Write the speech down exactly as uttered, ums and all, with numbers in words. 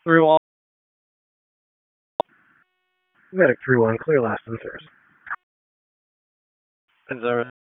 through all. Medic three one, clear last and first. Is there